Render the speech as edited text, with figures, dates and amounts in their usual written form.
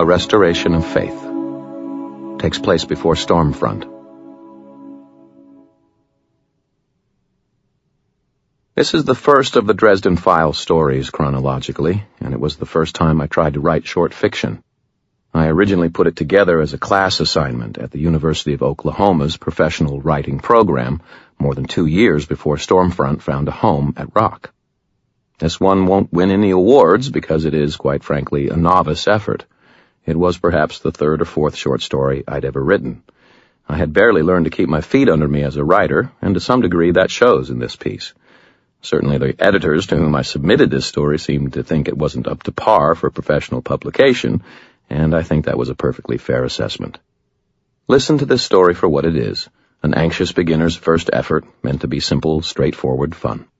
A Restoration of Faith. Takes place before Stormfront. This is the first of the Dresden Files stories chronologically, and it was the first time I tried to write short fiction. I originally put it together as a class assignment at the University of Oklahoma's professional writing program more than 2 years before Stormfront found a home at Rock. This one won't win any awards because it is, quite frankly, a novice effort. It was perhaps the third or fourth short story I'd ever written. I had barely learned to keep my feet under me as a writer, and to some degree that shows in this piece. Certainly the editors to whom I submitted this story seemed to think it wasn't up to par for professional publication, and I think that was a perfectly fair assessment. Listen to this story for what it is, an anxious beginner's first effort meant to be simple, straightforward fun.